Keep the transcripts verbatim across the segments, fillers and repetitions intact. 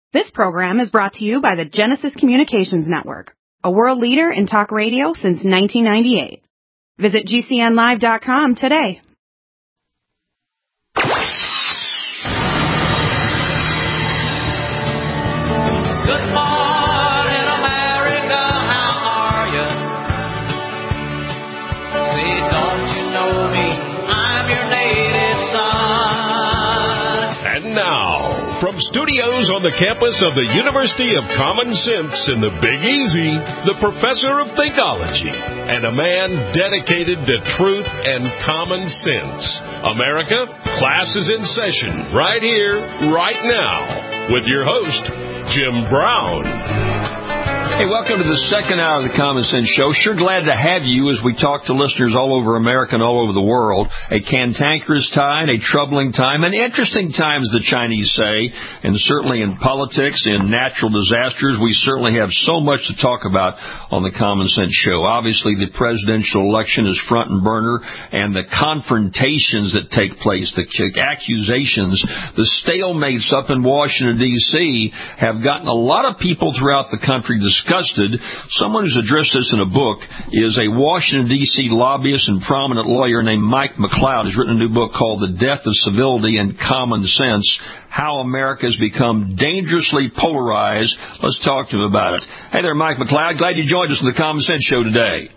This program is brought to you by the Genesis Communications Network, a world leader in talk radio since nineteen ninety-eight. Visit G C N live dot com today. Good morning, America, how are you? Say, don't you know me? I'm your native son. And now, from studios on the campus of the University of Common Sense in the Big Easy, the professor of Thinkology and a man dedicated to truth and common sense. America, class is in session right here, right now, with your host, Jim Brown. Hey, welcome to the second hour of the Common Sense Show. Sure glad to have you as we talk to listeners all over America and all over the world. A cantankerous time, a troubling time, an interesting time, as the Chinese say, and certainly in politics, in natural disasters. We certainly have so much to talk about on the Common Sense Show. Obviously, the presidential election is front and burner, and the confrontations that take place, the accusations, the stalemates up in Washington, D C have gotten a lot of people throughout the country discussed. Someone who's addressed this in a book is a Washington, D C lobbyist and prominent lawyer named Mike McLeod. He's written a new book called The Death of Civility and Common Sense, How America has Become Dangerously Polarized. Let's talk to him about it. Hey there, Mike McLeod. Glad you joined us on the Common Sense Show today.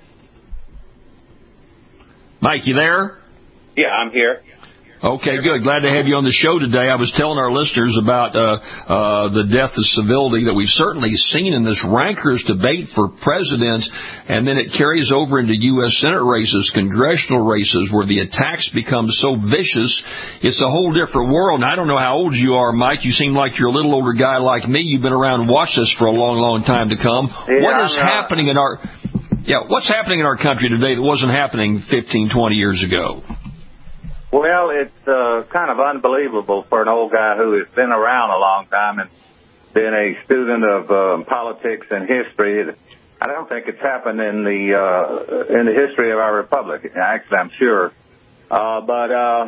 Mike, you there? Yeah, I'm here. Okay, good. Glad to have you on the show today. I was telling our listeners about uh, uh, the death of civility that we've certainly seen in this rancorous debate for president, and then it carries over into U S Senate races, congressional races, where the attacks become so vicious. It's a whole different world. And I don't know how old you are, Mike. You seem like you're a little older guy like me. You've been around and watched this for a long, long time to come. Yeah, what is I'm, uh, happening in our... Yeah, what's happening in our country today that wasn't happening fifteen, twenty years ago? Well, it's uh, kind of unbelievable for an old guy who has been around a long time and been a student of uh, politics and history. I don't think it's happened in the uh, in the history of our republic. Actually, I'm sure. Uh, but uh,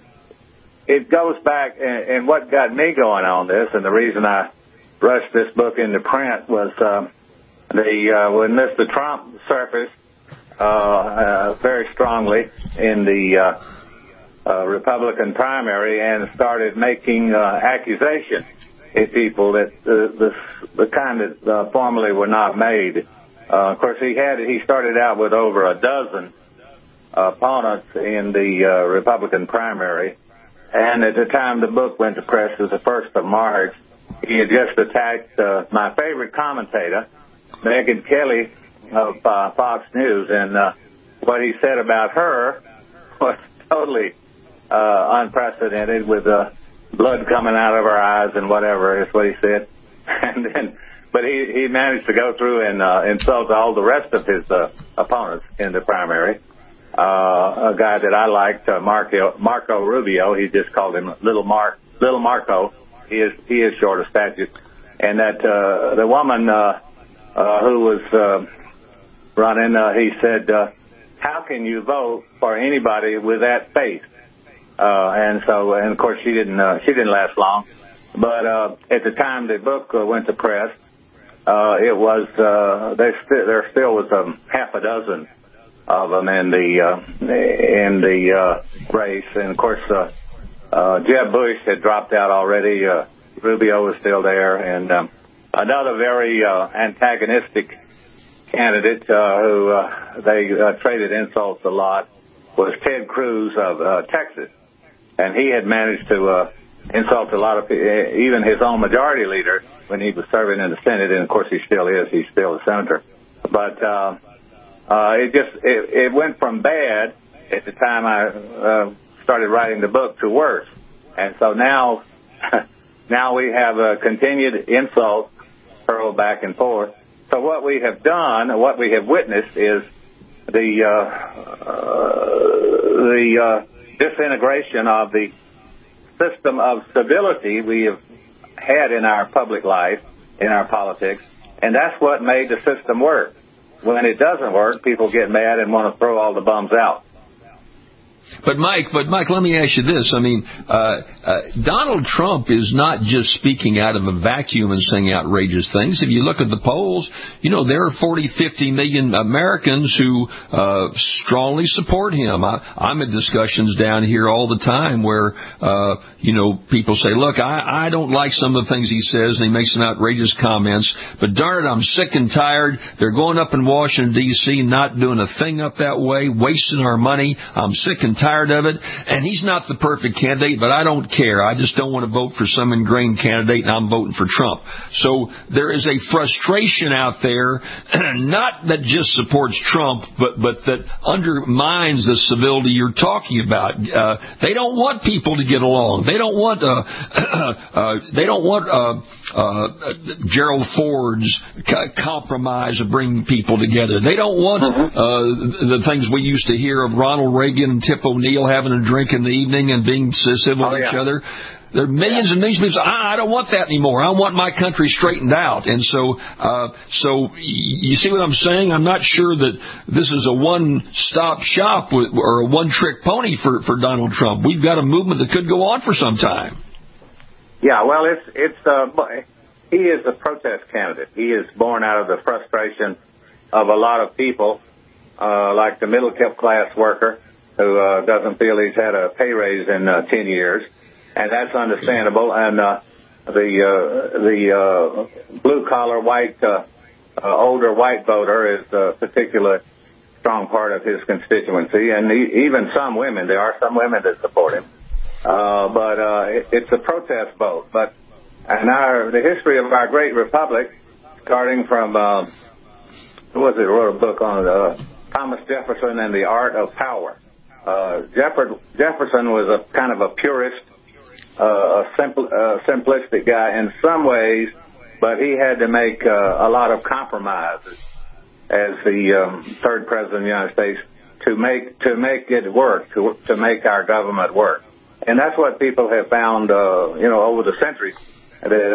it goes back, and, and what got me going on this, and the reason I rushed this book into print was uh, the uh, when Mister Trump surfaced uh, uh, very strongly in the uh, Uh, Republican primary and started making uh, accusations at people that uh, the the kind that uh, formerly were not made. Uh, of course, he had he started out with over a dozen opponents in the uh, Republican primary, and at the time the book went to press, it was the first of March. He had just attacked uh, my favorite commentator, Megyn Kelly of uh, Fox News, and uh, what he said about her was totally Uh, unprecedented, with uh, blood coming out of our eyes and whatever is what he said. And then, but he, he managed to go through and uh, insult all the rest of his uh, opponents in the primary. Uh, a guy that I liked, uh, Marco, Marco Rubio, he just called him Little Mark, Little Marco. He is he is short of stature. And that uh, the woman uh, uh, who was uh, running, uh, he said, uh, "How can you vote for anybody with that face?" Uh, and so, and of course, she didn't, uh, she didn't last long. But, uh, at the time the book uh, went to press, uh, it was, uh, there, st- there still was um, half a dozen of them in the, uh, in the, uh, race. And of course, uh, uh, Jeb Bush had dropped out already. Uh, Rubio was still there. And, um, another very, uh, antagonistic candidate, uh, who, uh, they, uh, traded insults a lot was Ted Cruz of, uh, Texas. And he had managed to uh, insult a lot of people, even his own majority leader when he was serving in the Senate. And, of course, he still is. He's still a senator. But uh, uh, it just it, it went from bad at the time I uh, started writing the book to worse. And so now now we have a continued insult hurled back and forth. So what we have done, what we have witnessed is the uh, uh, the uh, disintegration of the system of civility we have had in our public life, in our politics, and that's what made the system work. When it doesn't work, people get mad and want to throw all the bums out. But Mike, but Mike, let me ask you this. I mean, uh, uh, Donald Trump is not just speaking out of a vacuum and saying outrageous things. If you look at the polls, you know, there are forty, fifty million Americans who uh, strongly support him. I, I'm in discussions down here all the time where, uh, you know, people say, look, I, I don't like some of the things he says, and he makes some outrageous comments, but darn it, I'm sick and tired. They're going up in Washington, D C, not doing a thing up that way, wasting our money. I'm sick and tired of it. And he's not the perfect candidate, but I don't care. I just don't want to vote for some ingrained candidate, and I'm voting for Trump. So there is a frustration out there, not that just supports Trump, but, but that undermines the civility you're talking about. Uh, they don't want people to get along. They don't want, uh, uh, they don't want, uh, uh, Gerald Ford's c- compromise of bringing people together. They don't want, uh, the things we used to hear of Ronald Reagan and Tip O'Neill having a drink in the evening and being civil oh, to yeah. each other. There are millions and millions of people say, I don't want that anymore. I want my country straightened out. And so, uh, so you see what I'm saying? I'm not sure that this is a one-stop shop with, or a one-trick pony for, for Donald Trump. We've got a movement that could go on for some time. Yeah, well, it's, it's, uh, he is a protest candidate. He is born out of the frustration of a lot of people, uh, like the middle-class worker who, uh, doesn't feel he's had a pay raise in, uh, ten years. And that's understandable. And uh, the uh, the uh, blue collar white uh, uh, older white voter is a particular strong part of his constituency, and he, even some women. There are some women that support him, uh, but uh, it, it's a protest vote. But and our the history of our great republic, starting from uh, who was it? Wrote a book on uh, Thomas Jefferson and the Art of Power. Uh, Jeffer- Jefferson was a kind of a purist. Uh, a simple, uh, simplistic guy in some ways, but he had to make uh, a lot of compromises as the um, third president of the United States to make to make it work, to to make our government work, and that's what people have found, uh, you know, over the centuries. That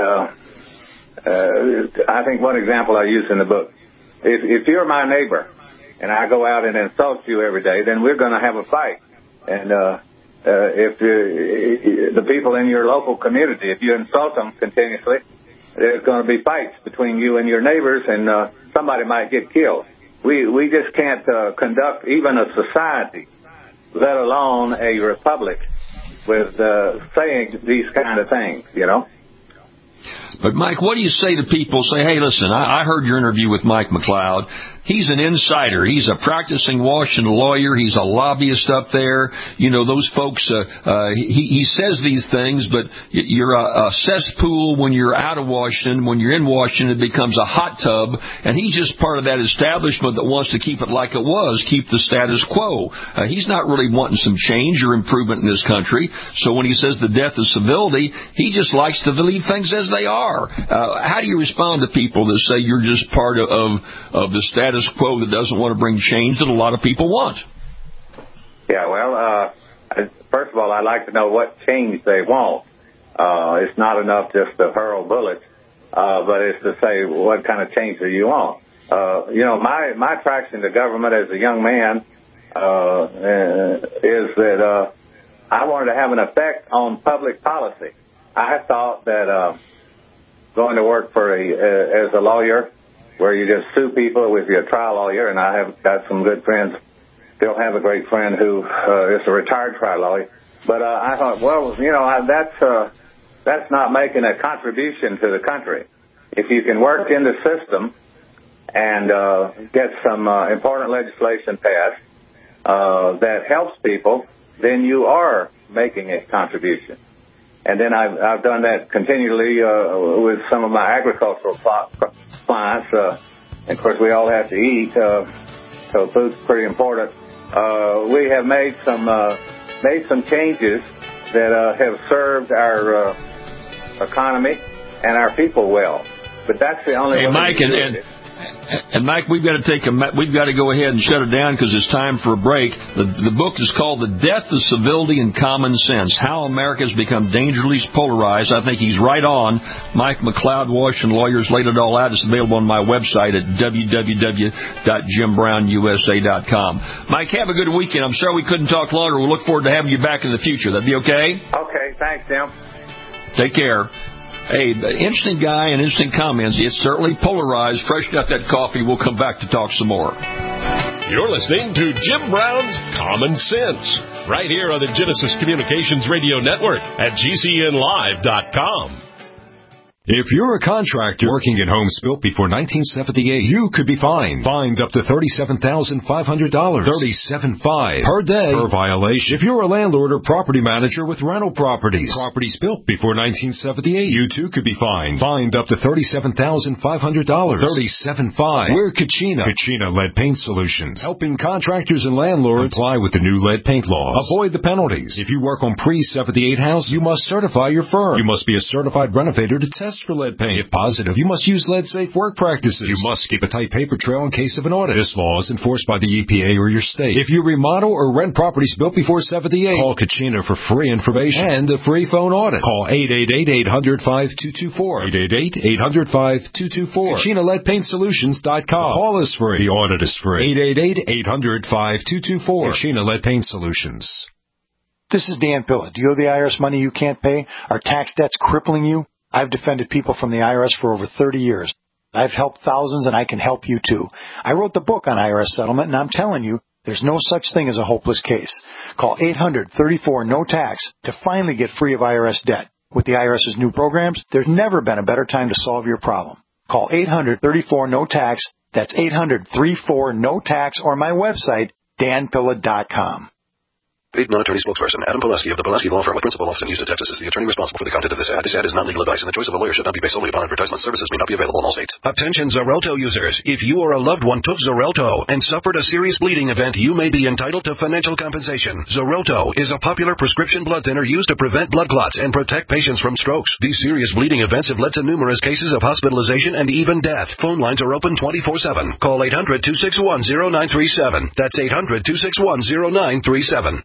uh, uh, I think one example I use in the book: if, if you're my neighbor and I go out and insult you every day, then we're going to have a fight, and uh, Uh, if uh, the people in your local community, if you insult them continuously, there's going to be fights between you and your neighbors, and uh, somebody might get killed. We we just can't uh, conduct even a society, let alone a republic, with uh, saying these kind of things, you know. But, Mike, what do you say to people? Say, hey, listen, I, I heard your interview with Mike McLeod. He's an insider. He's a practicing Washington lawyer. He's a lobbyist up there. You know, those folks, uh, uh, he, he says these things, but you're a, a cesspool when you're out of Washington. When you're in Washington, it becomes a hot tub. And he's just part of that establishment that wants to keep it like it was, keep the status quo. Uh, he's not really wanting some change or improvement in this country. So when he says the death of civility, he just likes to leave things as they are. Uh, how do you respond to people that say you're just part of, of, of the status quo that doesn't want to bring change that a lot of people want? Yeah, well, uh, first of all, I'd like to know what change they want. Uh, it's not enough just to hurl bullets, uh, but it's to say what kind of change do you want. Uh, you know, my, my attraction to government as a young man uh, is that uh, I wanted to have an effect on public policy. I thought that uh, going to work for a uh, as a lawyer, where you just sue people with your trial lawyer, and I have got some good friends. Still have a great friend who uh, is a retired trial lawyer. But uh, I thought, well, you know, I, that's uh, that's not making a contribution to the country. If you can work in the system and uh, get some uh, important legislation passed uh, that helps people, then you are making a contribution. And then I've, I've done that continually uh, with some of my agricultural clients. Uh, and of course, we all have to eat, uh, so food's pretty important. Uh, we have made some uh, made some changes that uh, have served our uh, economy and our people well. But that's the only hey, way Mike, to and, do and it. And Mike, we've got to take a we've got to go ahead and shut it down because it's time for a break. The, the book is called "The Death of Civility and Common Sense: How America Has Become Dangerously Polarized." I think he's right on. Mike McLeod, Washington Lawyers, laid it all out. It's available on my website at w w w dot jim brown u s a dot com. Mike, have a good weekend. I'm sorry we couldn't talk longer. We'll look forward to having you back in the future. That'd be okay? Okay, thanks, Tim. Take care. Hey, interesting guy and interesting comments. It's certainly polarized. Freshen up that coffee. We'll come back to talk some more. You're listening to Jim Brown's Common Sense, right here on the Genesis Communications Radio Network at g c n live dot com. If you're a contractor working in homes built before nineteen seventy-eight, you could be fined. Fined up to thirty-seven thousand five hundred dollars. thirty-seven thousand five hundred dollars per day per violation. If you're a landlord or property manager with rental properties, properties built before nineteen seventy-eight, you too could be fined. Fined up to thirty-seven thousand five hundred dollars. thirty-seven thousand five hundred dollars. We're Kachina. Kachina Lead Paint Solutions. Helping contractors and landlords comply with the new lead paint laws. Avoid the penalties. If you work on pre seventy-eight houses, you must certify your firm. You must be a certified renovator to test for lead paint. If positive, you must use lead-safe work practices. You must keep a tight paper trail in case of an audit. This law is enforced by the E P A or your state. If you remodel or rent properties built before seventy-eight, call Kachina for free information and a free phone audit. Call eight eight eight, eight hundred, five two two four. eight eight eight, eight hundred, five two two four. Kachina Lead Paint Solutions dot com. Call is free. The audit is free. eight eight eight, eight hundred, five two two four. Kachina Lead Paint Solutions. This is Dan Pilla. Do you owe the I R S money you can't pay? Are tax debts crippling you? I've defended people from the I R S for over thirty years. I've helped thousands, and I can help you, too. I wrote the book on I R S settlement, and I'm telling you, there's no such thing as a hopeless case. Call eight hundred, thirty-four, no tax to finally get free of I R S debt. With the IRS's new programs, there's never been a better time to solve your problem. Call eight hundred, thirty-four, no tax. That's eight hundred, thirty-four, no tax, or my website, dan pilla dot com. Paid non-attorney spokesperson Adam Pulaski of the Pulaski Law Firm with principal office in Houston, Texas is the attorney responsible for the content of this ad. This ad is not legal advice, and the choice of a lawyer should not be based solely upon advertisement. Services may not be available in all states. Attention Xarelto users. If you or a loved one took Xarelto and suffered a serious bleeding event, you may be entitled to financial compensation. Xarelto is a popular prescription blood thinner used to prevent blood clots and protect patients from strokes. These serious bleeding events have led to numerous cases of hospitalization and even death. Phone lines are open twenty-four seven. Call eight hundred, two six one, zero nine three seven. That's eight hundred, two six one, zero nine three seven.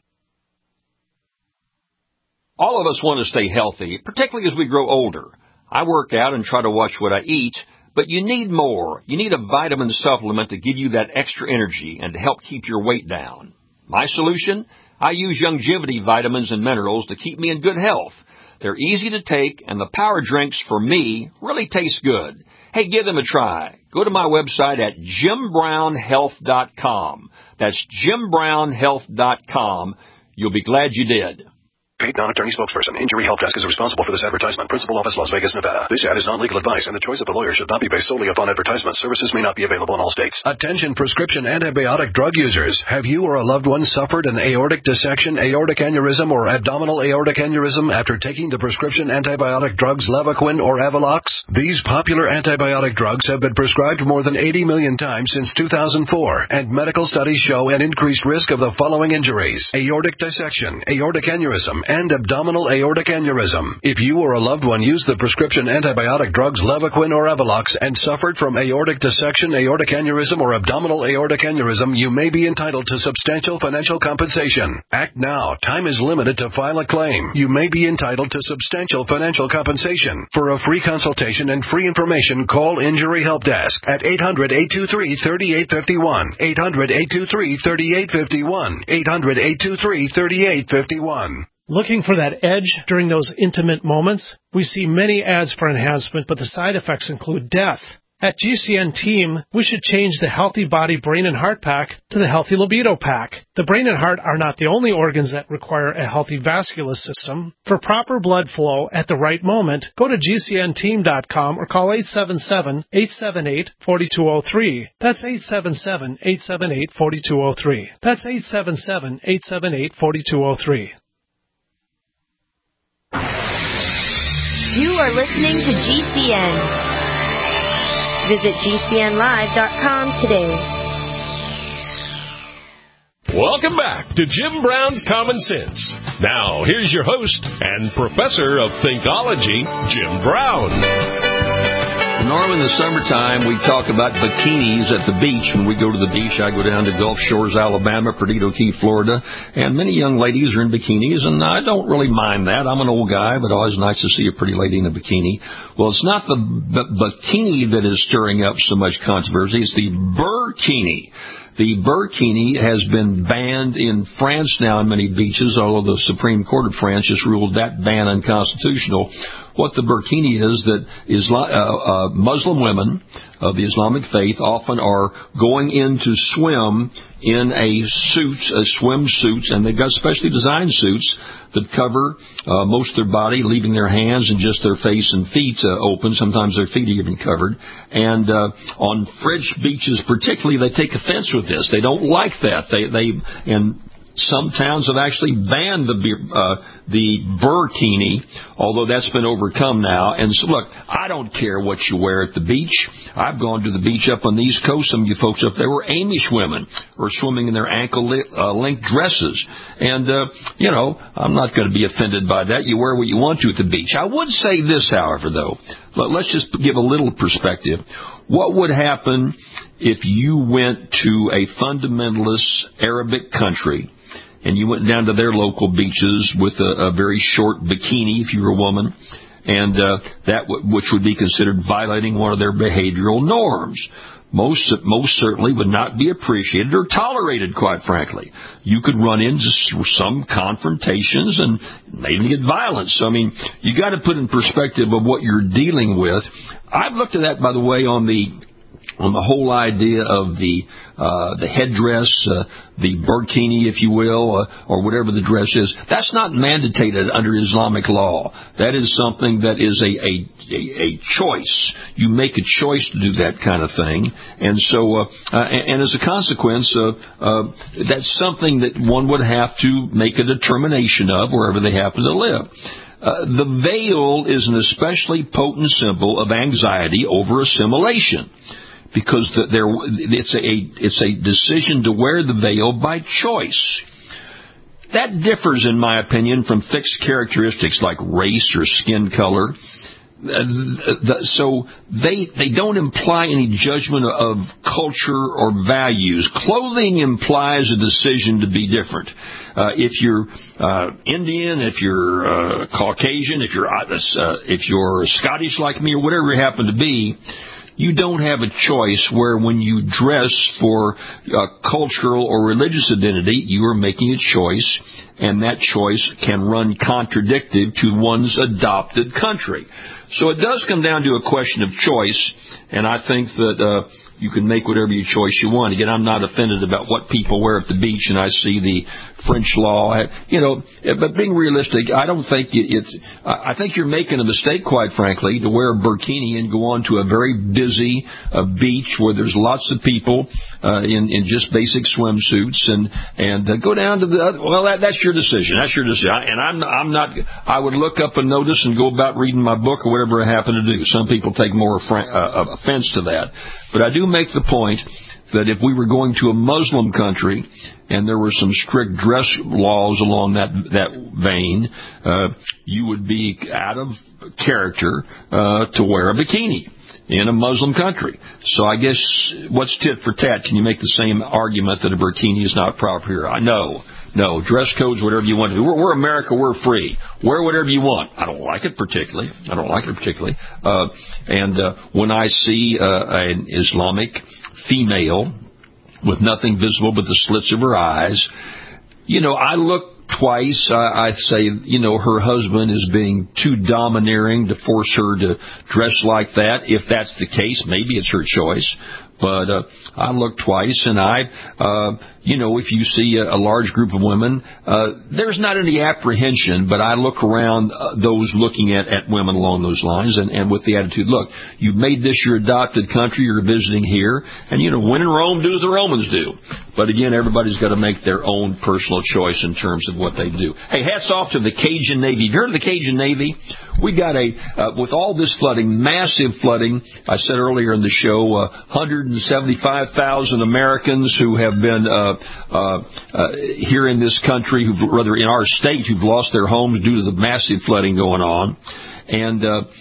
All of us want to stay healthy, particularly as we grow older. I work out and try to watch what I eat, but you need more. You need a vitamin supplement to give you that extra energy and to help keep your weight down. My solution? I use Longevity vitamins and minerals to keep me in good health. They're easy to take, and the power drinks, for me, really taste good. Hey, give them a try. Go to my website at jim brown health dot com. That's jim brown health dot com. You'll be glad you did. Paid non-attorney spokesperson. Injury Help Desk is responsible for this advertisement. Principal office, Las Vegas, Nevada. This ad is not legal advice, and the choice of a lawyer should not be based solely upon advertisement. Services may not be available in all states. Attention prescription antibiotic drug users. Have you or a loved one suffered an aortic dissection, aortic aneurysm, or abdominal aortic aneurysm after taking the prescription antibiotic drugs Levaquin or Avalox? These popular antibiotic drugs have been prescribed more than eighty million times since two thousand four, and medical studies show an increased risk of the following injuries: aortic dissection, aortic aneurysm, and abdominal aortic aneurysm. If you or a loved one used the prescription antibiotic drugs Levaquin or Avalox and suffered from aortic dissection, aortic aneurysm, or abdominal aortic aneurysm, you may be entitled to substantial financial compensation. Act now. Time is limited to file a claim. You may be entitled to substantial financial compensation. For a free consultation and free information, call Injury Help Desk at eight hundred, eight two three, three eight five one, eight hundred, eight two three, three eight five one, eight hundred, eight two three, three eight five one. Looking for that edge during those intimate moments? We see many ads for enhancement, but the side effects include death. At G C N Team, we should change the Healthy Body, Brain, and Heart Pack to the Healthy Libido Pack. The brain and heart are not the only organs that require a healthy vascular system. For proper blood flow at the right moment, go to G C N team dot com or call eight seven seven, eight seven eight, four two zero three. That's eight seven seven, eight seven eight, four two zero three. That's eight seven seven, eight seven eight, four two zero three. You are listening to G C N. Visit G C N live dot com today. Welcome back to Jim Brown's Common Sense. Now, here's your host and professor of Thinkology, Jim Brown. The Norm, in the summertime, we talk about bikinis at the beach. When we go to the beach, I go down to Gulf Shores, Alabama, Perdido Key, Florida, and many young ladies are in bikinis, and I don't really mind that. I'm an old guy, but always nice to see a pretty lady in a bikini. Well, it's not the b- bikini that is stirring up so much controversy. It's the burkini. The burkini has been banned in France now on many beaches, although the Supreme Court of France just ruled that ban unconstitutional. What the burkini is, that Islam, uh, uh, Muslim women of the Islamic faith often are going in to swim in a suit, a swimsuit, and they've got specially designed suits that cover uh, most of their body, leaving their hands and just their face and feet uh, open. Sometimes their feet are even covered. And uh, on French beaches particularly, they take offense with this. They don't like that. They, they and some towns have actually banned the uh, the burkini, although that's been overcome now. And so, look, I don't care what you wear at the beach. I've gone to the beach up on the East Coast. Some of you folks up there were Amish women or swimming in their ankle-length dresses. And, uh, you know, I'm not going to be offended by that. You wear what you want to at the beach. I would say this, however, though. Let's just give a little perspective. What would happen if you went to a fundamentalist Arabic country and you went down to their local beaches with a, a very short bikini, if you were a woman, and uh, that w- which would be considered violating one of their behavioral norms? Most most certainly would not be appreciated or tolerated, quite frankly. You could run into some confrontations and maybe get violence. So, I mean, you got to put in perspective of what you're dealing with. I've looked at that, by the way, on the on the whole idea of the uh, the headdress, uh, the burkini, if you will, uh, or whatever the dress is. That's not mandated under Islamic law. That is something that is a, a, a, a choice. You make a choice to do that kind of thing. And so, uh, uh, and as a consequence, uh, uh, that's something that one would have to make a determination of wherever they happen to live. Uh, the veil is an especially potent symbol of anxiety over assimilation, because the, there, it's a it's a decision to wear the veil by choice. That differs, in my opinion, from fixed characteristics like race or skin color. Uh, the, so they they don't imply any judgment of culture or values. Clothing implies a decision to be different. Uh, if you're uh, Indian, if you're uh, Caucasian, if you're uh, if you're Scottish like me, or whatever you happen to be, you don't have a choice where when you dress for uh, cultural or religious identity, you are making a choice, and that choice can run contradictive to one's adopted country. So it does come down to a question of choice, and I think that uh, you can make whatever your choice you want. Again, I'm not offended about what people wear at the beach, and I see the French law, you know, but being realistic, I don't think it's, I think you're making a mistake, quite frankly, to wear a burkini and go on to a very busy uh, beach where there's lots of people uh, in, in just basic swimsuits and, and uh, go down to the other, well, that, that's your decision. That's your decision. And I'm, I'm not, I would look up a notice and go about reading my book or whatever I happen to do. Some people take more uh, offense to that. But I do make the point that if we were going to a Muslim country and there were some strict dress laws along that that vein, uh, you would be out of character uh, to wear a bikini in a Muslim country. So I guess what's tit for tat? Can you make the same argument that a burkini is not proper here? I know. No, dress codes, whatever you want to do. We're, we're America, we're free. Wear whatever you want. I don't like it particularly. I don't like it particularly. Uh, and uh, when I see uh, an Islamic female with nothing visible but the slits of her eyes, you know, I look twice. I, I'd say, you know, her husband is being too domineering to force her to dress like that. If that's the case, maybe it's her choice. But uh, I look twice, and I, uh, you know, if you see a, a large group of women, uh, there's not any apprehension, but I look around uh, those looking at, at women along those lines, and, and with the attitude, look, you've made this your adopted country, you're visiting here, and, you know, when in Rome, do as the Romans do. But, again, everybody's got to make their own personal choice in terms of what they do. Hey, hats off to the Cajun Navy. Have you heard of the Cajun Navy? We got a, uh, with all this flooding, massive flooding, I said earlier in the show, uh, one hundred seventy-five thousand Americans who have been uh, uh, uh, here in this country, who've, rather in our state, who've lost their homes due to the massive flooding going on. And uh,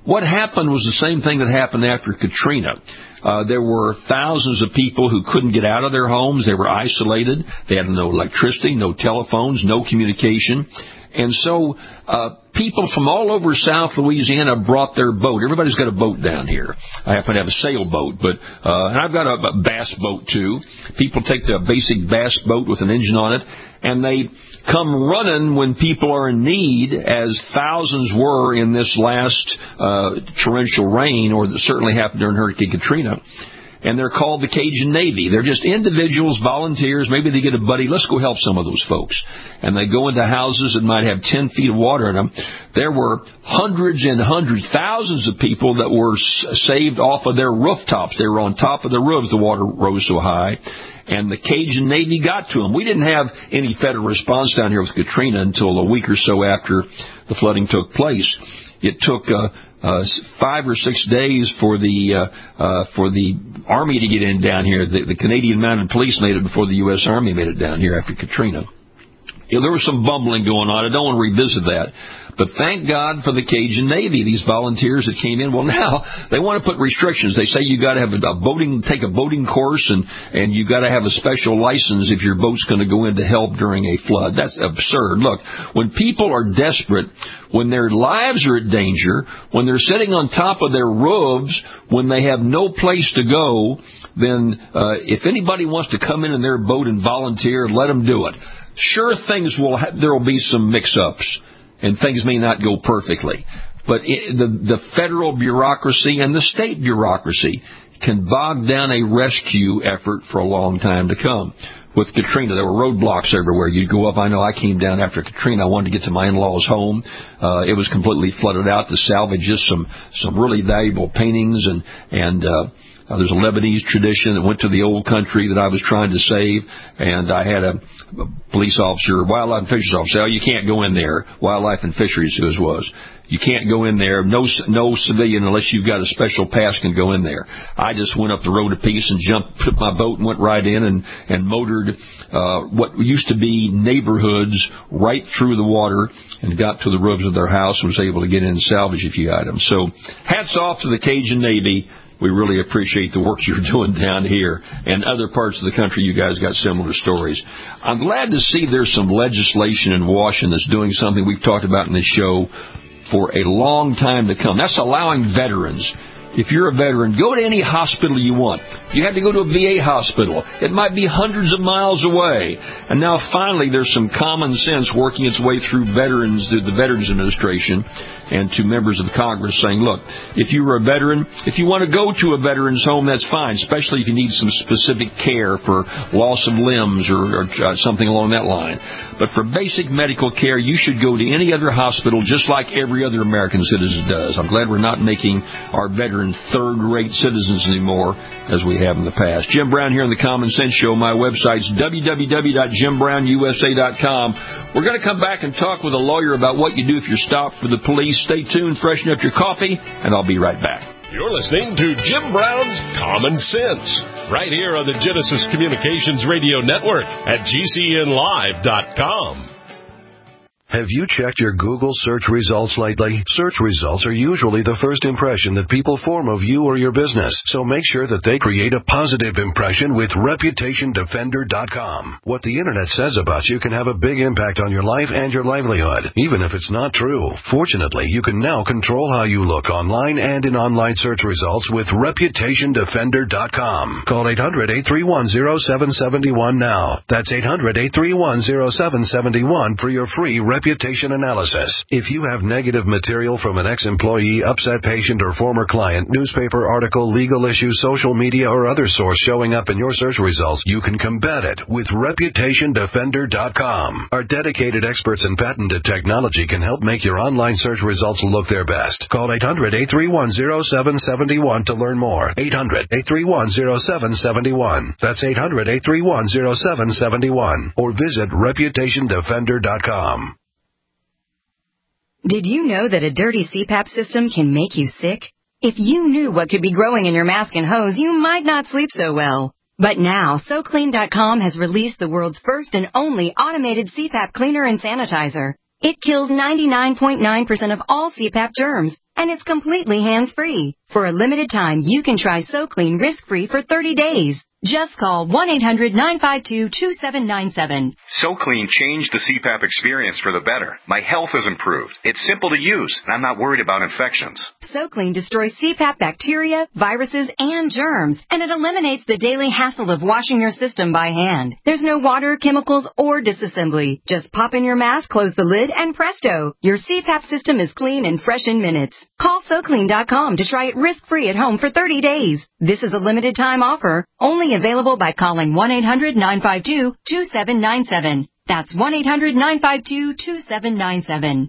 what happened was the same thing that happened after Katrina. Uh, there were thousands of people who couldn't get out of their homes. They were isolated. They had no electricity, no telephones, no communication. And so uh, people from all over South Louisiana brought their boat. Everybody's got a boat down here. I happen to have a sailboat, but uh, and I've got a, a bass boat, too. People take the basic bass boat with an engine on it, and they come running when people are in need, as thousands were in this last uh, torrential rain, or that certainly happened during Hurricane Katrina. And they're called the Cajun Navy. They're just individuals, volunteers. Maybe they get a buddy. Let's go help some of those folks. And they go into houses that might have ten feet of water in them. There were hundreds and hundreds, thousands of people that were saved off of their rooftops. They were on top of the roofs. The water rose so high. And the Cajun Navy got to them. We didn't have any federal response down here with Katrina until a week or so after the flooding took place. It took uh, uh, five or six days for the uh, uh, for the Army to get in down here. The, the Canadian Mounted Police made it before the U S Army made it down here after Katrina. Yeah, there was some bumbling going on. I don't want to revisit that. But thank God for the Cajun Navy, these volunteers that came in. Well, now they want to put restrictions. They say you got to have a boating, take a boating course, and and you got to have a special license if your boat's going to go in to help during a flood. That's absurd. Look, when people are desperate, when their lives are in danger, when they're sitting on top of their roofs, when they have no place to go, then uh, if anybody wants to come in in their boat and volunteer, let them do it. Sure, things will ha- there will be some mix-ups, and things may not go perfectly. But it, the, the federal bureaucracy and the state bureaucracy can bog down a rescue effort for a long time to come. With Katrina, there were roadblocks everywhere. You'd go up. I know I came down after Katrina. I wanted to get to my in-laws' home. Uh, it was completely flooded out to salvage just some, some really valuable paintings. And, and uh, uh, there's a Lebanese tradition that went to the old country that I was trying to save. And I had a, a police officer, wildlife and fisheries officer, oh, you can't go in there. Wildlife and fisheries, who it was. You can't go in there. No no civilian, unless you've got a special pass, can go in there. I just went up the road a piece and jumped, put my boat and went right in and, and motored uh, what used to be neighborhoods right through the water and got to the roofs of their house and was able to get in and salvage a few items. So hats off to the Cajun Navy. We really appreciate the work you're doing down here. And other parts of the country, you guys got similar stories. I'm glad to see there's some legislation in Washington that's doing something we've talked about in this show for a long time to come. That's allowing veterans. If you're a veteran, go to any hospital you want. You had to go to a V A hospital. It might be hundreds of miles away. And now finally there's some common sense working its way through veterans, through the Veterans Administration, and to members of Congress saying, look, if you were a veteran, if you want to go to a veteran's home, that's fine, especially if you need some specific care for loss of limbs or, or uh, something along that line. But for basic medical care, you should go to any other hospital just like every other American citizen does. I'm glad we're not making our veterans third-rate citizens anymore as we have in the past. Jim Brown here on the Common Sense Show. My website's w w w dot jim brown u s a dot com. We're going to come back and talk with a lawyer about what you do if you're stopped for the police. Stay tuned, freshen up your coffee, and I'll be right back. You're listening to Jim Brown's Common Sense, right here on the Genesis Communications Radio Network at g c n live dot com. Have you checked your Google search results lately? Search results are usually the first impression that people form of you or your business, so make sure that they create a positive impression with reputation defender dot com. What the Internet says about you can have a big impact on your life and your livelihood, even if it's not true. Fortunately, you can now control how you look online and in online search results with reputation defender dot com. Call eight hundred, eight three one, zero seven seven one now. That's eight hundred, eight three one, zero seven seven one for your free reputation analysis. If you have negative material from an ex-employee, upset patient, or former client, newspaper article, legal issue, social media, or other source showing up in your search results, you can combat it with reputation defender dot com. Our dedicated experts in patented technology can help make your online search results look their best. Call eight hundred, eight three one, zero seven seven one to learn more. eight hundred, eight three one, zero seven seven one. That's eight hundred, eight three one, zero seven seven one. Or visit reputation defender dot com. Did you know that a dirty C PAP system can make you sick? If you knew what could be growing in your mask and hose, you might not sleep so well. But now, So Clean dot com has released the world's first and only automated C PAP cleaner and sanitizer. It kills ninety-nine point nine percent of all C PAP germs, and it's completely hands-free. For a limited time, you can try SoClean risk-free for thirty days. Just call one eight hundred nine five two two seven nine seven. SoClean changed the C PAP experience for the better. My health has improved. It's simple to use, and I'm not worried about infections. SoClean destroys C PAP bacteria, viruses, and germs, and it eliminates the daily hassle of washing your system by hand. There's no water, chemicals, or disassembly. Just pop in your mask, close the lid, and presto! Your C PAP system is clean and fresh in minutes. Call So Clean dot com to try it risk-free at home for thirty days. This is a limited-time offer, only available by calling one eight hundred nine five two two seven nine seven. That's one eight hundred nine five two two seven nine seven.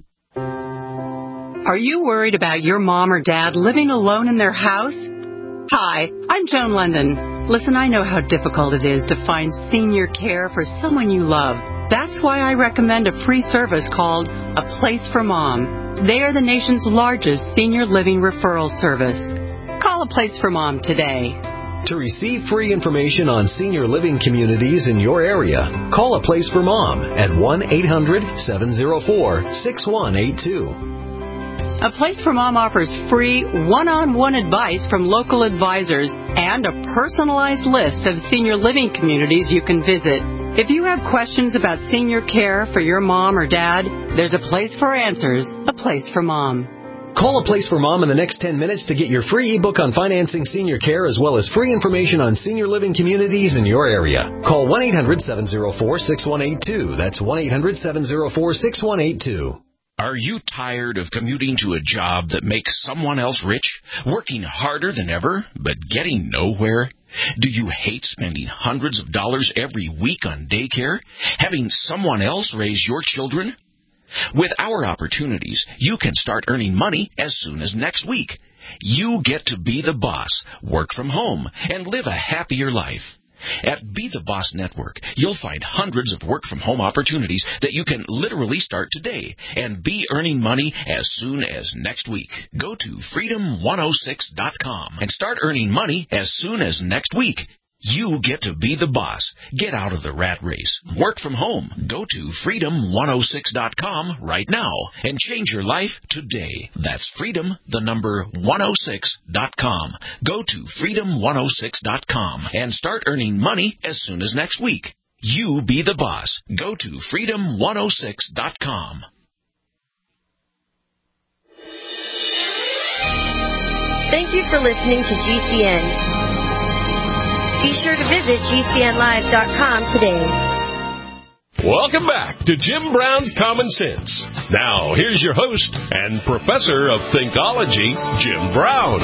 Are you worried about your mom or dad living alone in their house? Hi, I'm Joan London. Listen, I know how difficult it is to find senior care for someone you love. That's why I recommend a free service called A Place for Mom. They are the nation's largest senior living referral service. Call A Place for Mom today. To receive free information on senior living communities in your area, call A Place for Mom at one eight hundred seven oh four six one eight two. A Place for Mom offers free one-on-one advice from local advisors and a personalized list of senior living communities you can visit. If you have questions about senior care for your mom or dad, there's a place for answers, A Place for Mom. Call A Place for Mom in the next ten minutes to get your free ebook on financing senior care as well as free information on senior living communities in your area. Call one eight hundred seven oh four six one eight two. That's one eight hundred seven oh four six one eight two. Are you tired of commuting to a job that makes someone else rich, working harder than ever, but getting nowhere? Do you hate spending hundreds of dollars every week on daycare, having someone else raise your children? With our opportunities, you can start earning money as soon as next week. You get to be the boss, work from home, and live a happier life. At Be the Boss Network, you'll find hundreds of work-from-home opportunities that you can literally start today and be earning money as soon as next week. Go to freedom one oh six dot com and start earning money as soon as next week. You get to be the boss. Get out of the rat race. Work from home. Go to freedom one oh six dot com right now and change your life today. That's freedom, the number one oh six dot com. Go to freedom one oh six dot com and start earning money as soon as next week. You be the boss. Go to freedom one oh six dot com. Thank you for listening to G C N. Be sure to visit G C N live dot com today. Welcome back to Jim Brown's Common Sense. Now, here's your host and professor of Thinkology, Jim Brown.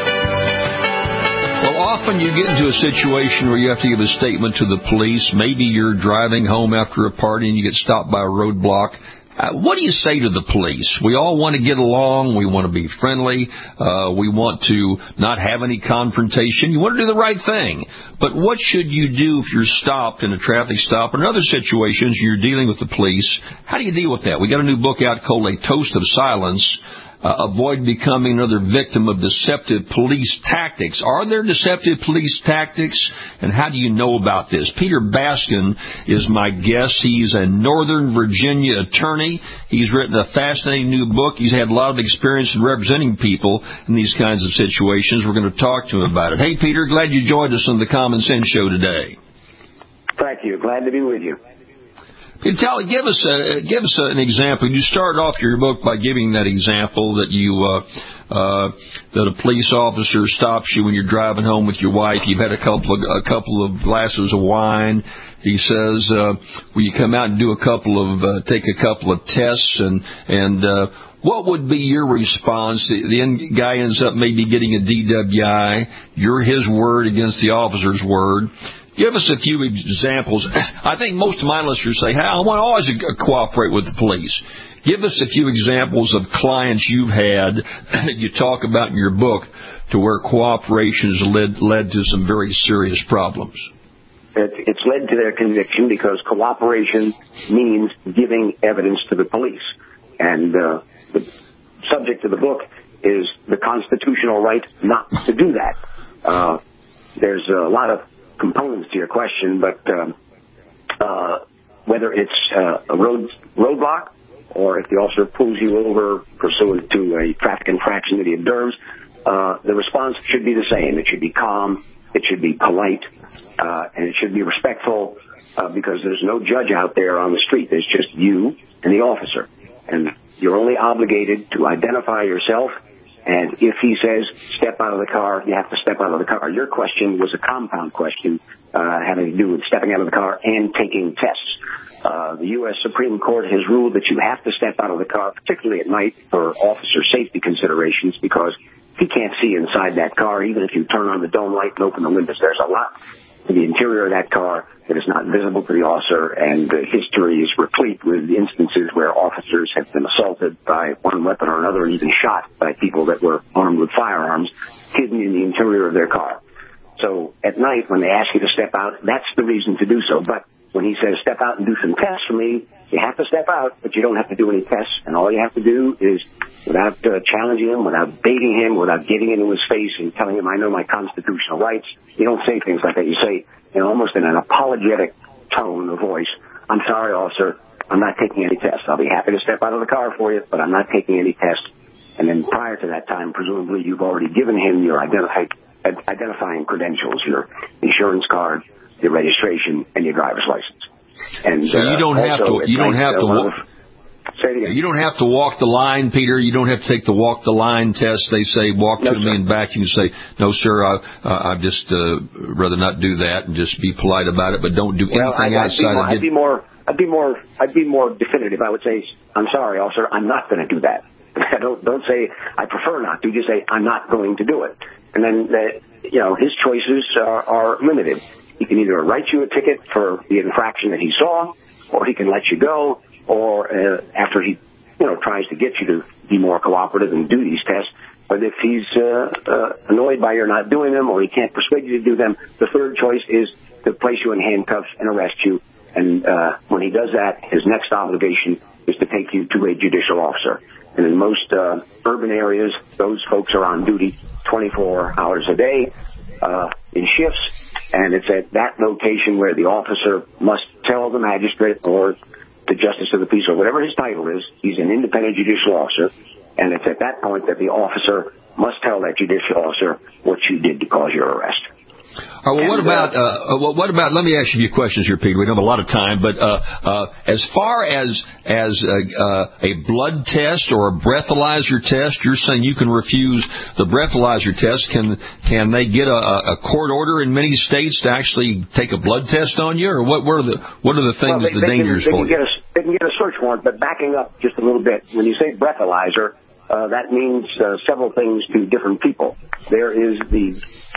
Well, often you get into a situation where you have to give a statement to the police. Maybe you're driving home after a party and you get stopped by a roadblock. Uh, what do you say to the police? We all want to get along. We want to be friendly. Uh, we want to not have any confrontation. You want to do the right thing. But what should you do if you're stopped in a traffic stop or in other situations you're dealing with the police? How do you deal with that? We got a new book out called A Toast of Silence. Uh, avoid becoming another victim of deceptive police tactics. Are there deceptive police tactics? And how do you know about this? Peter Baskin is my guest. He's a Northern Virginia attorney. He's written a fascinating new book. He's had a lot of experience in representing people in these kinds of situations. We're going to talk to him about it. Hey, Peter, glad you joined us on the Common Sense Show today. Thank you. Glad to be with you. Tell, give us a, give us an example. You start off your book by giving that example that you uh, uh, that a police officer stops you when you're driving home with your wife. You've had a couple of a couple of glasses of wine. He says, uh, "Will you come out and do a couple of uh, take a couple of tests?" And and uh, what would be your response? The, the end guy ends up maybe getting a D W I. You're his word against the officer's word. Give us a few examples. I think most of my listeners say, hey, I want to always cooperate with the police. Give us a few examples of clients you've had that you talk about in your book to where cooperation has led, led to some very serious problems. It, it's led to their conviction because cooperation means giving evidence to the police. And uh, the subject of the book is the constitutional right not to do that. Uh, there's a lot of components to your question, but um, uh, whether it's uh, a road roadblock or if the officer pulls you over pursuant to a traffic infraction that he observes, uh, the response should be the same. It should be calm, it should be polite, uh, and it should be respectful, uh, because there's no judge out there on the street. There's just you and the officer. And you're only obligated to identify yourself, and if he says, step out of the car, you have to step out of the car. Your question was a compound question, uh, having to do with stepping out of the car and taking tests. Uh, the U S Supreme Court has ruled that you have to step out of the car, particularly at night, for officer safety considerations, because he can't see inside that car, even if you turn on the dome light and open the windows. There's a lot in the interior of that car that is not visible to the officer, and the history is replete with instances where officers have been assaulted by one weapon or another, and even shot by people that were armed with firearms hidden in the interior of their car. So at night, when they ask you to step out, that's the reason to do so. But when he says, step out and do some tests for me, you have to step out, but you don't have to do any tests. And all you have to do is, without uh, challenging him, without baiting him, without getting into his face and telling him, I know my constitutional rights, you don't say things like that. You say, you know, almost in an apologetic tone of voice, I'm sorry, officer, I'm not taking any tests. I'll be happy to step out of the car for you, but I'm not taking any tests. And then prior to that time, presumably you've already given him your identifi- identifying credentials, your insurance card, your registration, and your driver's license. And so you don't uh, have to. You don't have to. Walk, say it again. You don't have to walk the line, Peter. You don't have to take the walk the line test. They say walk no, to me and back. You can say, no, sir. I uh, I'd just uh, rather not do that, and just be polite about it. But don't do well, anything I'd, outside I'd of be more, I'd be more. I'd be more. I'd be more definitive. I would say, I'm sorry, officer. I'm not going to do that. don't don't say I prefer not to. Just say I'm not going to do it. And then uh, you know his choices are, are limited. He can either write you a ticket for the infraction that he saw, or he can let you go, or uh, after he, you know, tries to get you to be more cooperative and do these tests. But if he's uh, uh, annoyed by your not doing them, or he can't persuade you to do them, the third choice is to place you in handcuffs and arrest you. And uh, when he does that, his next obligation is to take you to a judicial officer. And in most uh, urban areas, those folks are on duty twenty-four hours a day uh, in shifts. And it's at that location where the officer must tell the magistrate or the justice of the peace or whatever his title is, he's an independent judicial officer, and it's at that point that the officer must tell that judicial officer what you did to cause your arrest. All right, well, what about, uh, what about, let me ask you a few questions here, Peter. We don't have a lot of time, but uh, uh, as far as as uh, uh, a blood test or a breathalyzer test, you're saying you can refuse the breathalyzer test. Can can they get a, a court order in many states to actually take a blood test on you, or what, what are the what are the things, well, they, the they dangers can, they for can you? Get a, they can get a search warrant, but backing up just a little bit, when you say breathalyzer, uh, that means uh, several things to different people. There is the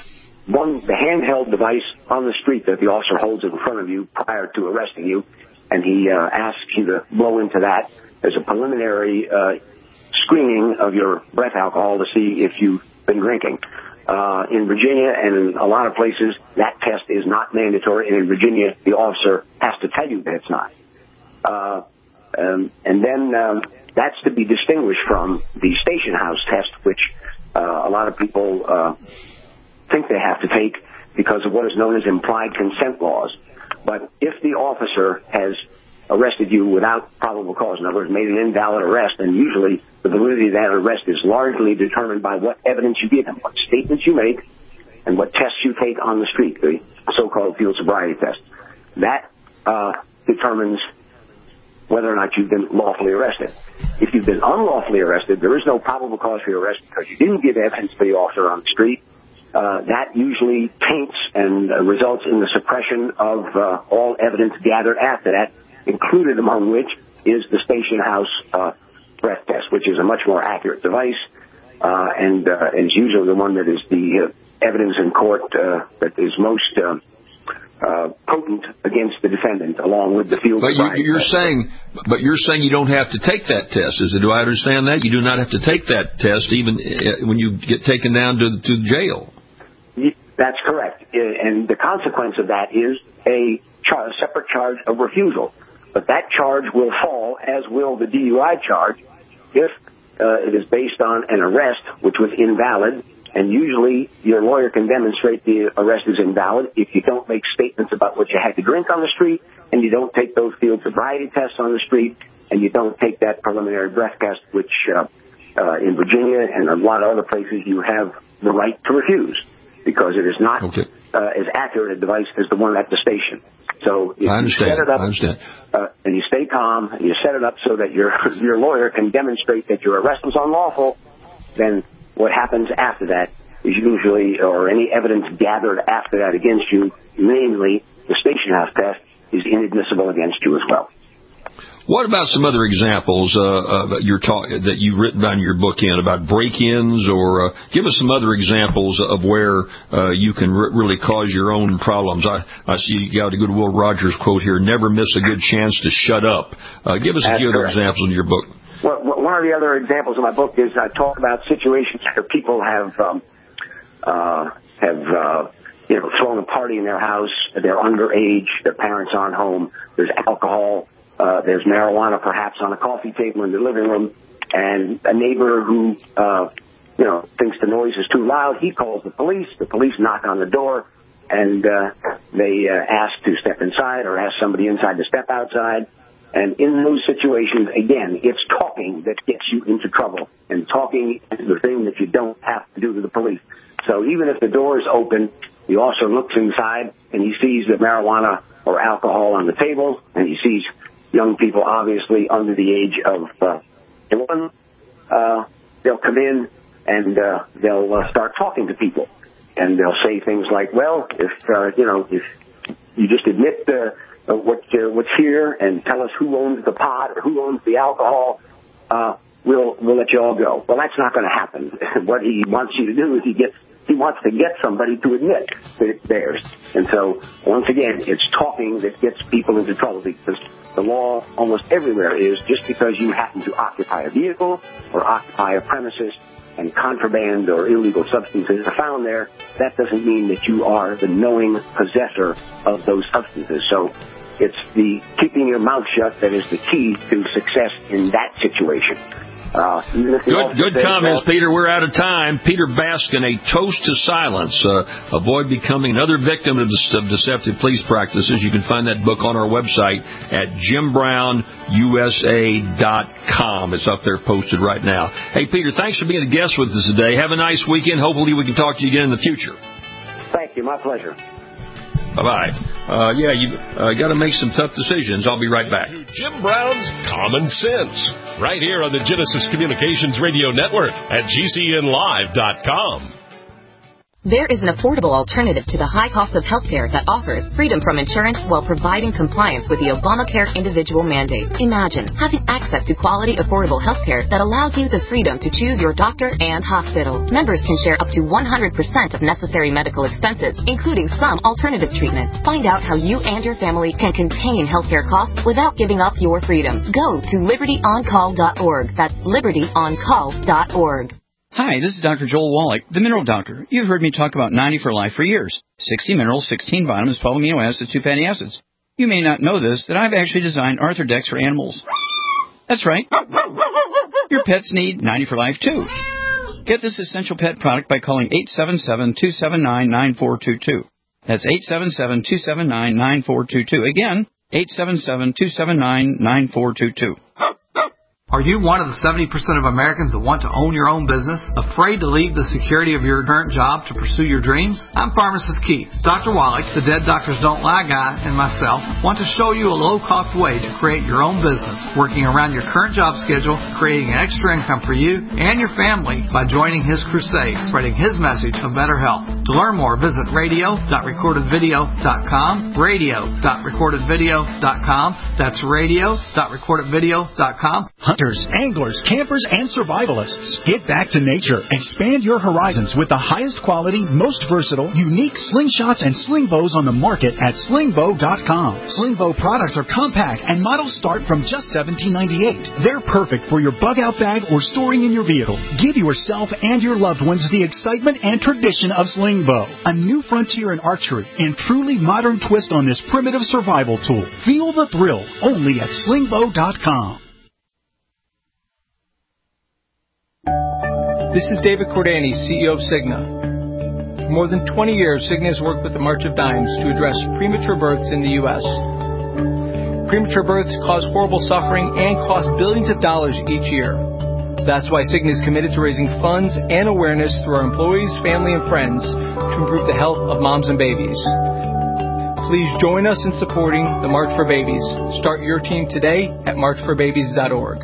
One, the handheld device on the street that the officer holds in front of you prior to arresting you, and he uh, asks you to blow into that as a preliminary uh, screening of your breath alcohol to see if you've been drinking. Uh, in Virginia and in a lot of places, that test is not mandatory, and in Virginia, the officer has to tell you that it's not. Uh, um, and then um, that's to be distinguished from the station house test, which uh, a lot of people Uh, think they have to take because of what is known as implied consent laws. But if the officer has arrested you without probable cause, in other words, made an invalid arrest, and usually the validity of that arrest is largely determined by what evidence you give them, what statements you make, and what tests you take on the street, the so-called field sobriety test. That uh, determines whether or not you've been lawfully arrested. If you've been unlawfully arrested, there is no probable cause for your arrest because you didn't give evidence to the officer on the street. Uh, that usually taints and uh, results in the suppression of uh, all evidence gathered after that, included among which is the station house uh, breath test, which is a much more accurate device uh, and uh, is usually the one that is the uh, evidence in court uh, that is most uh, uh, potent against the defendant, along with the field. But you, you're saying, but you're saying you don't have to take that test. Is it? Do I understand that? You do not have to take that test even when you get taken down to to jail. That's correct. And the consequence of that is a, char- a separate charge of refusal. But that charge will fall, as will the D U I charge, if uh, it is based on an arrest which was invalid. And usually your lawyer can demonstrate the arrest is invalid if you don't make statements about what you had to drink on the street, and you don't take those field sobriety tests on the street, and you don't take that preliminary breath test, which uh, uh, in Virginia and a lot of other places you have the right to refuse because it is not okay. uh, as accurate a device as the one at the station. So if I understand. you set it up, I understand. Uh, and you stay calm, and you set it up so that your your lawyer can demonstrate that your arrest was unlawful, then what happens after that is usually, or any evidence gathered after that against you, namely the station house test, is inadmissible against you as well. What about some other examples uh, uh, you're talk- that you've written down in your book in about break-ins, or uh, give us some other examples of where uh, you can re- really cause your own problems? I, I see you got a good Will Rogers quote here, never miss a good chance to shut up. Uh, give us a few other examples in your book. Well, one of the other examples in my book is I talk about situations where people have um, uh, have uh, you know thrown a party in their house. They're underage. Their parents aren't home. There's alcohol. Uh, there's marijuana perhaps on a coffee table in the living room, and a neighbor who uh, you know thinks the noise is too loud. He calls the police. The police knock on the door, and uh, they uh, ask to step inside or ask somebody inside to step outside. And in those situations, again, it's talking that gets you into trouble. And talking is the thing that you don't have to do to the police. So even if the door is open, the officer looks inside and he sees the marijuana or alcohol on the table, and he sees young people obviously under the age of uh, one. Uh, they'll come in and uh, they'll uh, start talking to people. And they'll say things like, well, if, uh, you know, if you just admit the... Uh, what, uh, what's here and tell us who owns the pot or who owns the alcohol, uh, we'll, we'll let you all go. Well, that's not going to happen. What he wants you to do is he gets, he wants to get somebody to admit that it's theirs. And so, once again, it's talking that gets people into trouble because the law almost everywhere is just because you happen to occupy a vehicle or occupy a premises and contraband or illegal substances are found there, that doesn't mean that you are the knowing possessor of those substances. So it's the keeping your mouth shut that is the key to success in that situation. Uh, good good comments, well, Peter. We're out of time. Peter Baskin, A Toast to Silence. Uh, avoid becoming another victim of, de- of deceptive police practices. You can find that book on our website at jim brown u s a dot com. It's up there posted right now. Hey, Peter, thanks for being a guest with us today. Have a nice weekend. Hopefully we can talk to you again in the future. Thank you. My pleasure. Bye-bye. Uh, yeah, you uh, got to make some tough decisions. I'll be right back. Jim Brown's Common Sense, right here on the Genesis Communications Radio Network at G C N live dot com. There is an affordable alternative to the high cost of healthcare that offers freedom from insurance while providing compliance with the Obamacare individual mandate. Imagine having access to quality, affordable healthcare that allows you the freedom to choose your doctor and hospital. Members can share up to one hundred percent of necessary medical expenses, including some alternative treatments. Find out how you and your family can contain healthcare costs without giving up your freedom. Go to liberty on call dot org. That's liberty on call dot org. Hi, this is Doctor Joel Wallach, the Mineral Doctor. You've heard me talk about ninety for Life for years. sixty minerals, sixteen vitamins, twelve amino acids, two fatty acids. You may not know this, that I've actually designed Arthrodex for animals. That's right. Your pets need ninety for Life, too. Get this essential pet product by calling eight seven seven, two seven nine, nine four two two. That's eight seven seven, two seven nine, nine four two two. Again, eight seven seven, two seven nine, nine four two two. Are you one of the seventy percent of Americans that want to own your own business? Afraid to leave the security of your current job to pursue your dreams? I'm Pharmacist Keith. Doctor Wallach, the Dead Doctors Don't Lie guy, and myself want to show you a low-cost way to create your own business, working around your current job schedule, creating an extra income for you and your family by joining his crusade, spreading his message of better health. To learn more, visit radio dot recorded video dot com, radio dot recorded video dot com. That's radio dot recorded video dot com. Hunters, anglers, campers, and survivalists. Get back to nature. Expand your horizons with the highest quality, most versatile, unique slingshots and sling bows on the market at sling bow dot com. Sling bow products are compact and models start from just seventeen ninety-eight. They're perfect for your bug out bag or storing in your vehicle. Give yourself and your loved ones the excitement and tradition of sling bow. A new frontier in archery and truly modern twist on this primitive survival tool. Feel the thrill only at sling bow dot com. This is David Cordani, C E O of Cigna. For more than twenty years, Cigna has worked with the March of Dimes to address premature births in the U S Premature births cause horrible suffering and cost billions of dollars each year. That's why Cigna is committed to raising funds and awareness through our employees, family, and friends to improve the health of moms and babies. Please join us in supporting the March for Babies. Start your team today at march for babies dot org.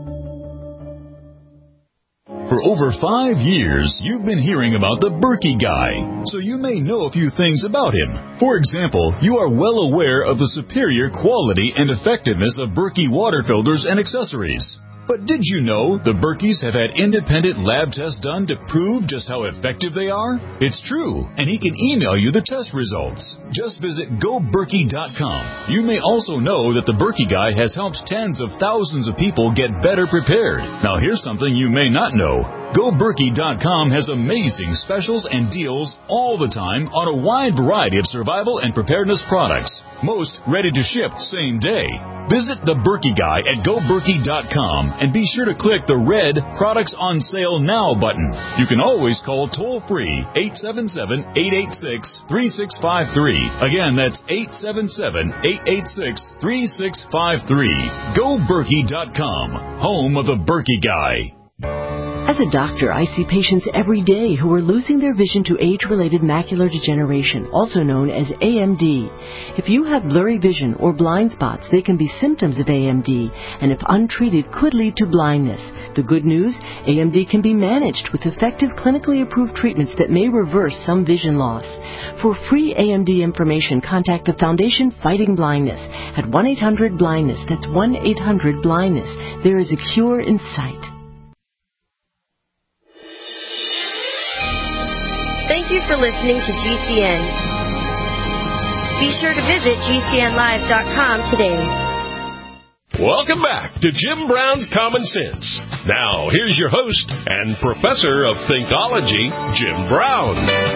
For over five years, you've been hearing about the Berkey Guy, so you may know a few things about him. For example, you are well aware of the superior quality and effectiveness of Berkey water filters and accessories. But did you know the Berkeys have had independent lab tests done to prove just how effective they are? It's true, and he can email you the test results. Just visit go berkey dot com. You may also know that the Berkey Guy has helped tens of thousands of people get better prepared. Now here's something you may not know. go berkey dot com has amazing specials and deals all the time on a wide variety of survival and preparedness products. Most ready to ship same day. Visit the Berkey Guy at go berkey dot com and be sure to click the red Products on Sale Now button. You can always call toll-free eight seven seven, eight eight six, three six five three. Again, that's eight seven seven, eight eight six, three six five three. go berkey dot com, home of the Berkey Guy. As a doctor, I see patients every day who are losing their vision to age-related macular degeneration, also known as A M D. If you have blurry vision or blind spots, they can be symptoms of A M D, and if untreated, could lead to blindness. The good news, A M D can be managed with effective clinically approved treatments that may reverse some vision loss. For free A M D information, contact the Foundation Fighting Blindness at one eight hundred blindness. That's one eight hundred blindness. There is a cure in sight. Thank you for listening to G C N. Be sure to visit G C N live dot com today. Welcome back to Jim Brown's Common Sense. Now, here's your host and professor of Thinkology, Jim Brown.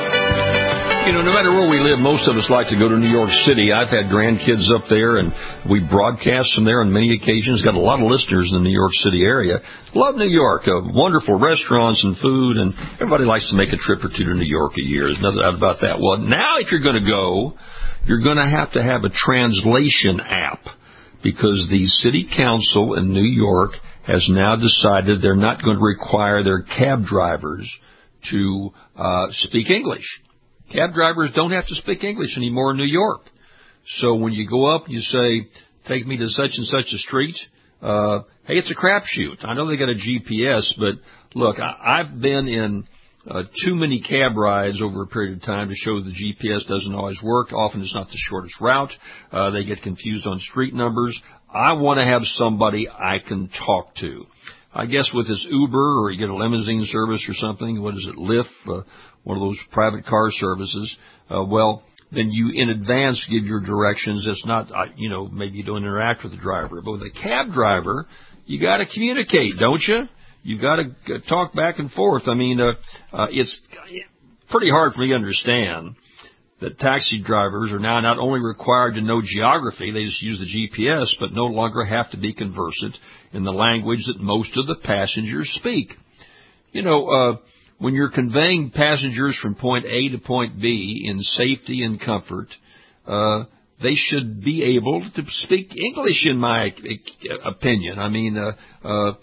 You know, no matter where we live, most of us like to go to New York City. I've had grandkids up there, and we broadcast from there on many occasions. Got a lot of listeners in the New York City area. Love New York. Uh, wonderful restaurants and food, and everybody likes to make a trip or two to New York a year. There's no doubt about that. Well, now if you're going to go, you're going to have to have a translation app, because the city council in New York has now decided they're not going to require their cab drivers to uh, speak English. Cab drivers don't have to speak English anymore in New York. So when you go up and you say, take me to such and such a street, uh, hey, it's a crapshoot. I know they got a G P S, but look, I, I've been in uh, too many cab rides over a period of time to show the G P S doesn't always work. Often it's not the shortest route. Uh, they get confused on street numbers. I want to have somebody I can talk to. I guess with this Uber, or you get a limousine service or something, what is it, Lyft, uh, one of those private car services, uh, well, then you in advance give your directions. It's not, uh, you know, maybe you don't interact with the driver. But with a cab driver, you got to communicate, don't you? You've got to talk back and forth. I mean, uh, uh, it's pretty hard for me to understand that taxi drivers are now not only required to know geography, they just use the G P S, but no longer have to be conversant in the language that most of the passengers speak. You know, uh, when you're conveying passengers from point A to point B in safety and comfort, uh, they should be able to speak English, in my opinion. I mean, uh, uh,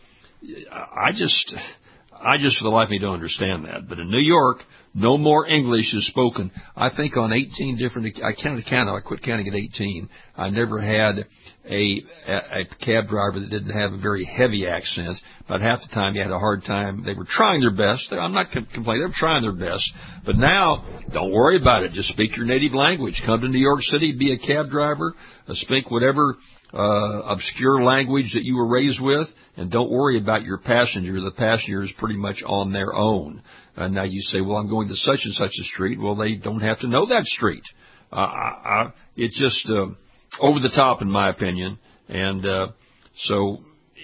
I just, I just for the life of me don't understand that. But in New York, no more English is spoken. I think on eighteen different, I counted, counted, I quit counting at eighteen. I never had a, a, a cab driver that didn't have a very heavy accent. About half the time you had a hard time. They were trying their best. I'm not complaining. They were trying their best. But now, don't worry about it. Just speak your native language. Come to New York City, be a cab driver, uh, speak whatever uh, obscure language that you were raised with, and don't worry about your passenger. The passenger is pretty much on their own. And now you say, well, I'm going to such and such a street. Well, they don't have to know that street. Uh, I, I, it's just uh, over the top, in my opinion. And uh, so,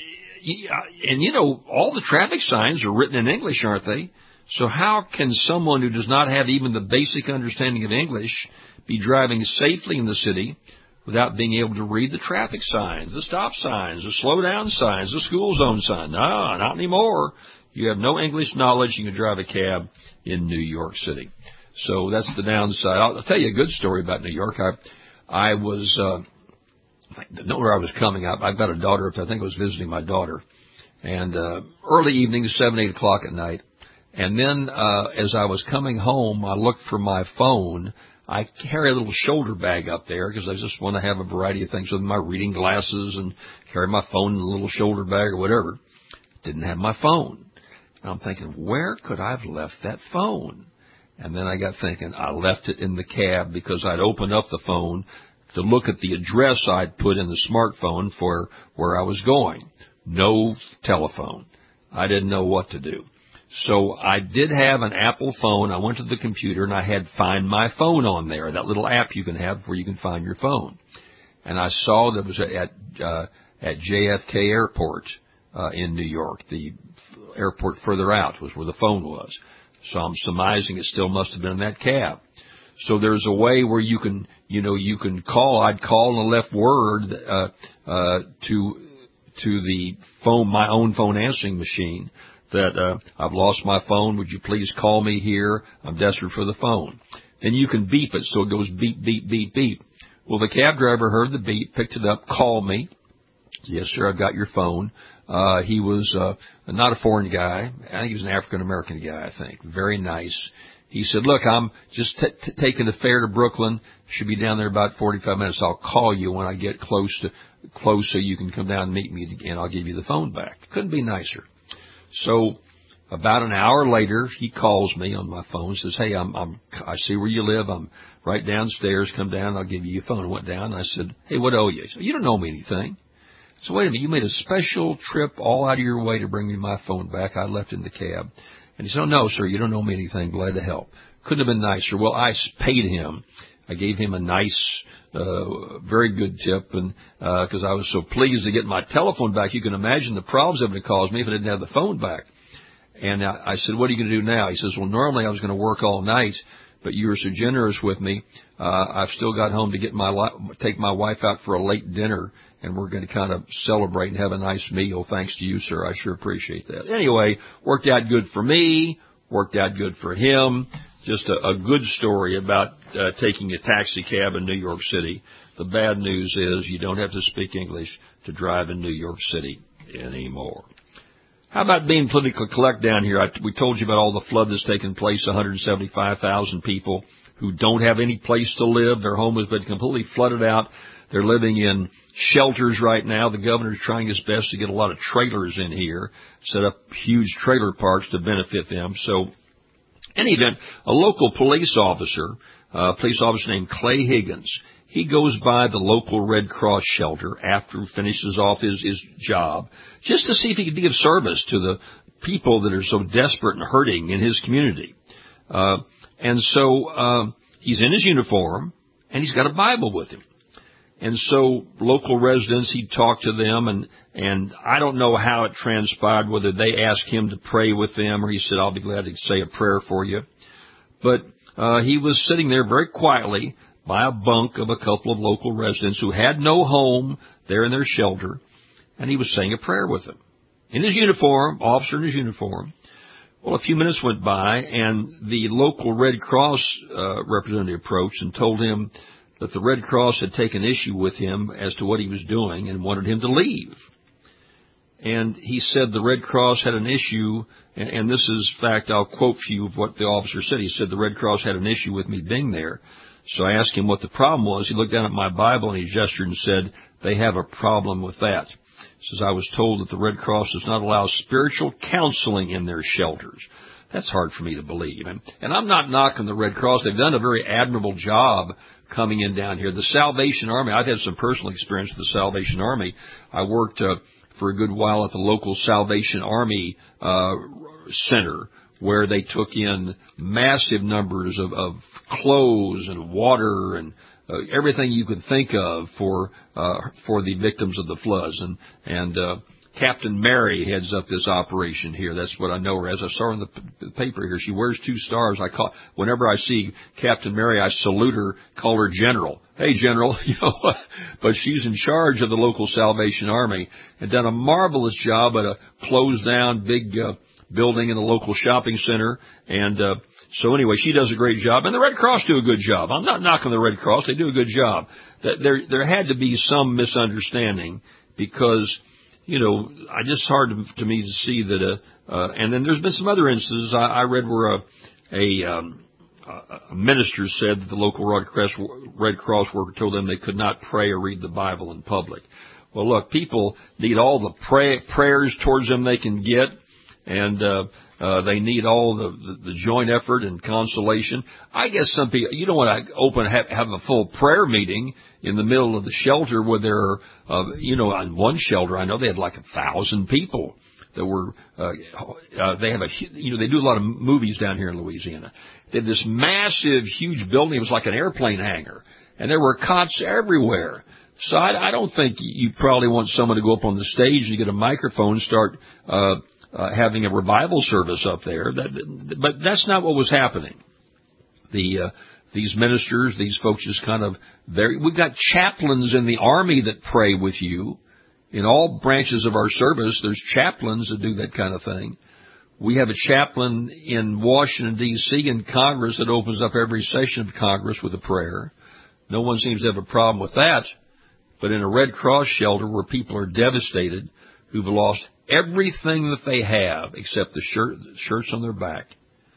and you know, all the traffic signs are written in English, aren't they? So how can someone who does not have even the basic understanding of English be driving safely in the city without being able to read the traffic signs, the stop signs, the slow down signs, the school zone sign? No, not anymore. You have no English knowledge, you can drive a cab in New York City. So that's the downside. I'll, I'll tell you a good story about New York. I, I was uh, didn't know where I was coming. I, I've got a daughter. I think I was visiting my daughter. And uh, early evening, seven, eight o'clock at night. And then uh, as I was coming home, I looked for my phone. I carry a little shoulder bag up there because I just want to have a variety of things with my reading glasses and carry my phone in a little shoulder bag or whatever. Didn't have my phone. And I'm thinking, where could I have left that phone? And then I got thinking, I left it in the cab because I'd opened up the phone to look at the address I'd put in the smartphone for where I was going. No telephone. I didn't know what to do. So I did have an Apple phone. I went to the computer and I had Find My Phone on there, that little app you can have where you can find your phone. And I saw that it was at uh, at J F K Airport uh, in New York. The airport further out was where the phone was. So I'm surmising it still must have been in that cab. So there's a way where you can, you know, you can call. I'd call and left word uh, uh, to to the phone, my own phone answering machine, that uh, I've lost my phone. Would you please call me here? I'm desperate for the phone. Then you can beep it so it goes beep, beep, beep, beep. Well, the cab driver heard the beep, picked it up, called me. Yes, sir, I've got your phone. Uh, he was uh, not a foreign guy. I think he was an African-American guy, I think. Very nice. He said, look, I'm just t- t- taking the fare to Brooklyn. Should be down there about forty-five minutes. I'll call you when I get close to close so you can come down and meet me, and I'll give you the phone back. Couldn't be nicer. So about an hour later, he calls me on my phone and says, hey, I'm, I'm, I see where you live. I'm right downstairs. Come down. I'll give you your phone. I went down. And I said, hey, what owe you? He said, you don't owe me anything. So wait a minute. You made a special trip all out of your way to bring me my phone back. I left in the cab. And he said, oh, no, sir, you don't owe me anything. Glad to help. Couldn't have been nicer. Well, I paid him. I gave him a nice, uh, very good tip, and because uh, I was so pleased to get my telephone back. You can imagine the problems it would have caused me if I didn't have the phone back. And I, I said, what are you going to do now? He says, well, normally I was going to work all night, but you were so generous with me. Uh, I've still got home to get my take my wife out for a late dinner, and we're going to kind of celebrate and have a nice meal. Thanks to you, sir. I sure appreciate that. Anyway, worked out good for me, worked out good for him. Just a, a good story about uh, taking a taxi cab in New York City. The bad news is you don't have to speak English to drive in New York City anymore. How about being politically correct down here? I, we told you about all the flood that's taken place, one hundred seventy-five thousand people who don't have any place to live. Their home has been completely flooded out. They're living in shelters right now. The governor's trying his best to get a lot of trailers in here, set up huge trailer parks to benefit them. So, in any event, a local police officer, a police officer named Clay Higgins, he goes by the local Red Cross shelter after he finishes off his, his job, just to see if he can be of service to the people that are so desperate and hurting in his community. Uh, and so uh, he's in his uniform, and he's got a Bible with him. And so local residents, he talked to them, and, and I don't know how it transpired, whether they asked him to pray with them or he said, I'll be glad to say a prayer for you. But uh, he was sitting there very quietly by a bunk of a couple of local residents who had no home there in their shelter, and he was saying a prayer with them. In his uniform, officer in his uniform. Well, a few minutes went by, and the local Red Cross uh, representative approached and told him that the Red Cross had taken issue with him as to what he was doing and wanted him to leave. And he said the Red Cross had an issue, and, and this is, in fact, I'll quote for you what the officer said. He said the Red Cross had an issue with me being there. So I asked him what the problem was. He looked down at my Bible and he gestured and said, they have a problem with that. He says, I was told that the Red Cross does not allow spiritual counseling in their shelters. That's hard for me to believe. And, and I'm not knocking the Red Cross. They've done a very admirable job coming in down here. The Salvation Army, I've had some personal experience with the Salvation Army. I worked uh, for a good while at the local Salvation Army uh, Center, where they took in massive numbers of, of clothes and water and uh, everything you could think of for uh, for the victims of the floods. And and uh, Captain Mary heads up this operation here. That's what I know her as. I saw her in the, p- the paper here. She wears two stars. I call whenever I see Captain Mary, I salute her, call her General. Hey, General, you know. But she's in charge of the local Salvation Army and done a marvelous job at a closed down big Uh, building in a local shopping center, and uh, So anyway, she does a great job, and the Red Cross do a good job. I'm not knocking the Red Cross; they do a good job. That there there had to be some misunderstanding because, you know, I just hard to, to me to see that. Uh, uh, and then there's been some other instances I, I read where a a, um, a minister said that the local Red Cross Red Cross worker told them they could not pray or read the Bible in public. Well, look, people need all the pray, prayers towards them they can get, and uh, uh, they need all the, the, the joint effort and consolation. I guess some people, you don't want to open have, have a full prayer meeting in the middle of the shelter where there are, uh, you know, on one shelter I know they had like a thousand people that were. Uh, uh, they have a, you know, they do a lot of movies down here in Louisiana. They had this massive, huge building. It was like an airplane hangar, and there were cots everywhere. So I, I don't think you probably want someone to go up on the stage and get a microphone and start uh, uh, having a revival service up there. That, but that's not what was happening. The uh, these ministers, these folks just kind of very. We've got chaplains in the Army that pray with you. In all branches of our service, there's chaplains that do that kind of thing. We have a chaplain in Washington, D C in Congress that opens up every session of Congress with a prayer. No one seems to have a problem with that. But in a Red Cross shelter where people are devastated, who've lost everything that they have except the shirt, shirts on their back,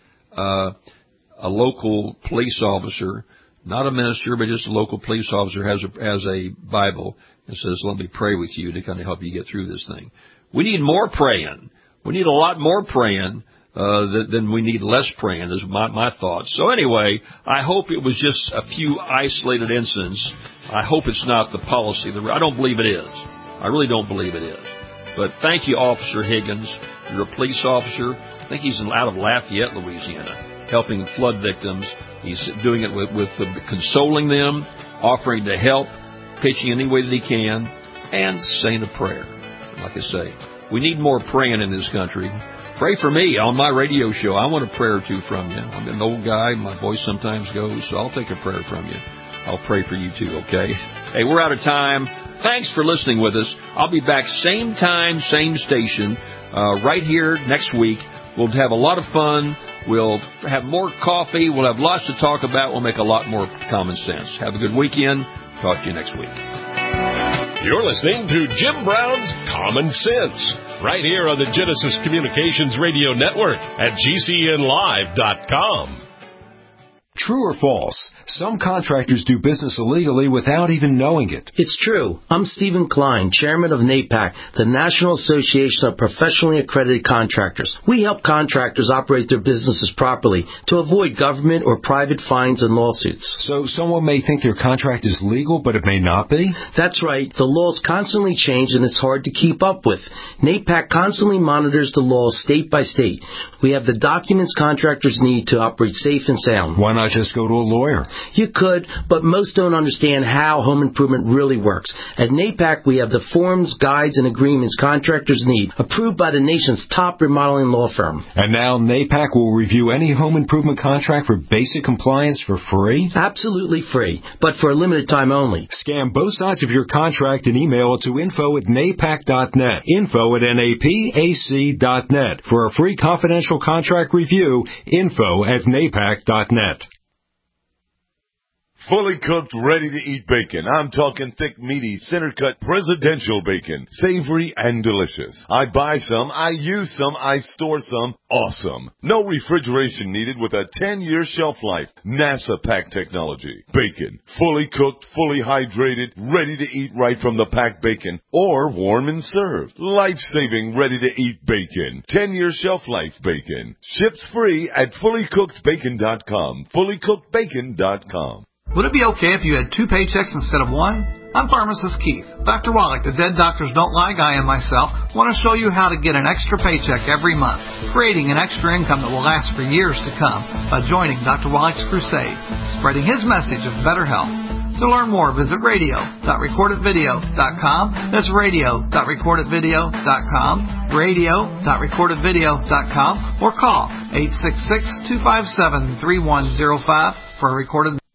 uh, a local police officer, not a minister, but just a local police officer has a, has a Bible and says, let me pray with you to kind of help you get through this thing. We need more praying. We need a lot more praying uh, than we need less praying, is my, my thoughts. So anyway, I hope it was just a few isolated incidents. I hope it's not the policy. I don't believe it is. I really don't believe it is. But thank you, Officer Higgins. You're a police officer. I think he's out of Lafayette, Louisiana, helping flood victims. He's doing it with, with uh, consoling them, offering to help, pitching any way that he can, and saying a prayer. Like I say, we need more praying in this country. Pray for me on my radio show. I want a prayer or two from you. I'm an old guy. My voice sometimes goes, so I'll take a prayer from you. I'll pray for you too, okay? Hey, we're out of time. Thanks for listening with us. I'll be back same time, same station, uh, right here next week. We'll have a lot of fun. We'll have more coffee. We'll have lots to talk about. We'll make a lot more common sense. Have a good weekend. Talk to you next week. You're listening to Jim Brown's Common Sense, right here on the Genesis Communications Radio Network at G C N live dot com. True or false? Some contractors do business illegally without even knowing it. It's true. I'm Stephen Klein, chairman of NAPAC, the National Association of Professionally Accredited Contractors. We help contractors operate their businesses properly to avoid government or private fines and lawsuits. So someone may think their contract is legal, but it may not be? That's right. The laws constantly change and it's hard to keep up with. NAPAC constantly monitors the laws state by state. We have the documents contractors need to operate safe and sound. Why not just go to a lawyer? You could, but most don't understand how home improvement really works. At NAPAC, we have the forms, guides, and agreements contractors need, approved by the nation's top remodeling law firm. And now NAPAC will review any home improvement contract for basic compliance for free? Absolutely free, but for a limited time only. Scan both sides of your contract and email it to info at napac dot net. Info at N A P A C dot net. For a free confidential contract review, info at napac dot net. Fully cooked, ready-to-eat bacon. I'm talking thick, meaty, center-cut presidential bacon. Savory and delicious. I buy some, I use some, I store some. Awesome. No refrigeration needed with a ten-year shelf life. NASA pack technology. Bacon. Fully cooked, fully hydrated, ready to eat right from the packed bacon. Or warm and served. Life-saving, ready-to-eat bacon. ten-year shelf life bacon. Ships free at fully cooked bacon dot com. fully cooked bacon dot com. Would it be okay if you had two paychecks instead of one? I'm Pharmacist Keith. Doctor Wallach, the Dead Doctors Don't Lie guy, and myself want to show you how to get an extra paycheck every month, creating an extra income that will last for years to come by joining Doctor Wallach's crusade, spreading his message of better health. To learn more, visit radio dot record it video dot com. That's radio dot record it video dot com, radio dot record it video dot com, or call eight six six, two five seven, three one zero five for a recorded